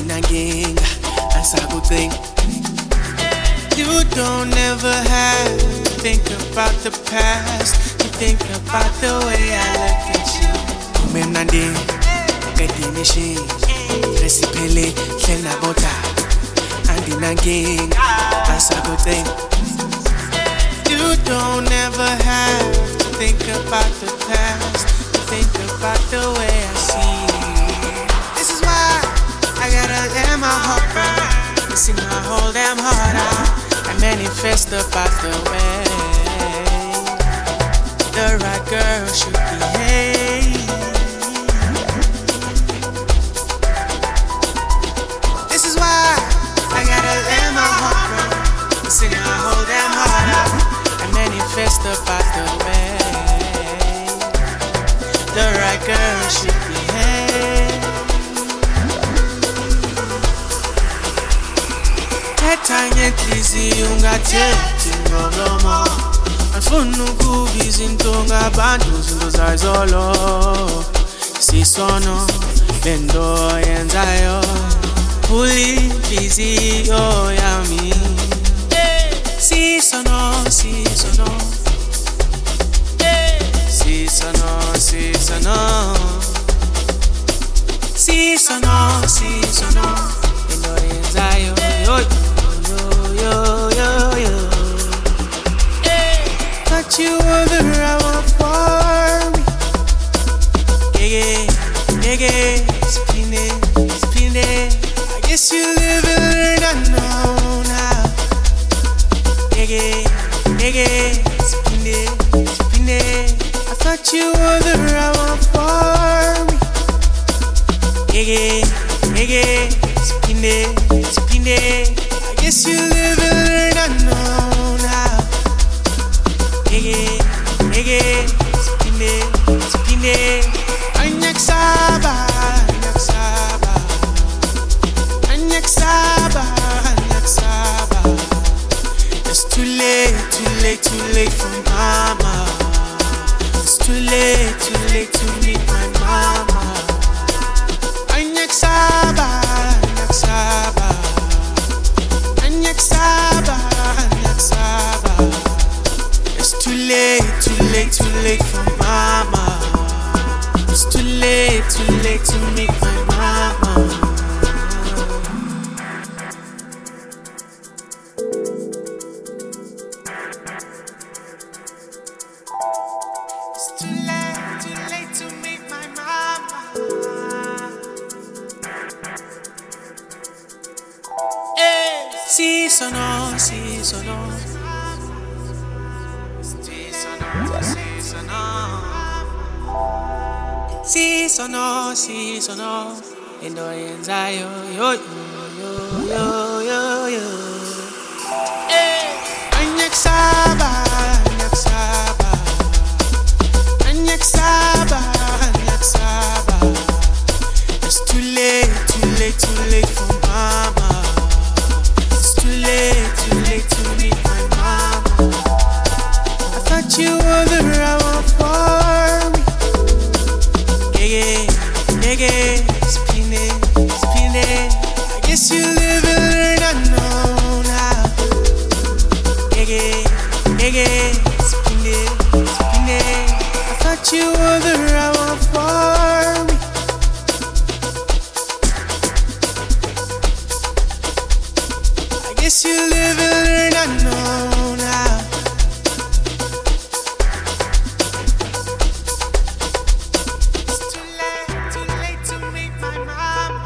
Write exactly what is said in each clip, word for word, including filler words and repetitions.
andinanginga asakudinga. You don't ever have to think about the past. You think about the way I look at you. Kumemnandi, ukadinishi, resipele, hlena bota, andinanginga asakudinga. You don't ever have to think about the past. You think about the way I see you. This is why I gotta let my heart burn. Sing my whole damn heart out. I manifest about the way the right girl should behave. This is why I gotta let my heart burn. Sing my whole damn heart out. I manifest about the way the right girl should behave. Tethanye inhliziyo ungathethi ngomlomo. Angifuni ukubiza into ngabantu izinto zayizolo. Sisono lento yenzayo. Phuli inhliziyo yami. Sisono, sisono. Sisono, sisono. Sisono, sisono. Lento yenzayo. Yo, yo, yo, yo. Thought you were the right one for me. Yeah, yeah, yeah. Spin it, spin it. I guess you live and learn, I know now. Yeah, yeah, yeah. Spin it, spin it. I thought you were the right one for me. Yeah, yeah, yeah. Spin it, spin it. I guess you live and learn, I know now. Yeah, yeah, yeah. Spin it, spin it. Anyak saba, anyak saba. Anyak saba, anyak saba. It's too late, too late, too late for mama. It's too late, too late to meet my mama. Anyak saba, anyak saba. Anyak saba, anyak saba. It's too late, too late, too late for mama. It's too late, too late to meet my mama. It's too late, too late to meet my mama. Hey, si sono, si sono. Si sono, si sono. Si sono, si sono. Endo yenzayo, yo, yo, yo, yo, yo. Hey, anyak saba, anyak saba. Anyak saba, anyak saba. It's too late, too late, too late for mama. It's too late, too late to meet my mama. I thought you were the right one for me. Yeah, yeah, yeah. Spin it, spin it. I guess you live and learn, I know now. Yeah, yeah, yeah, yeah. Spin it, spin it. I thought you were the right one for me. I guess you live and learn, I know now. It's too late, too late to meet my mama.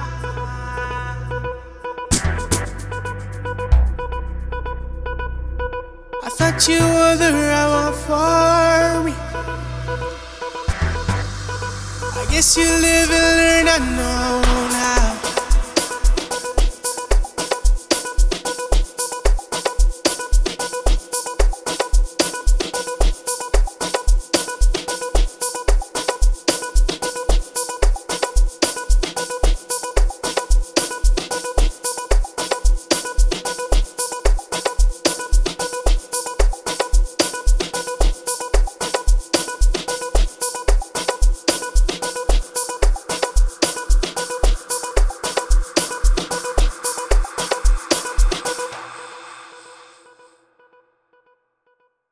I thought you were the right one for me. I guess you live and learn, I know now.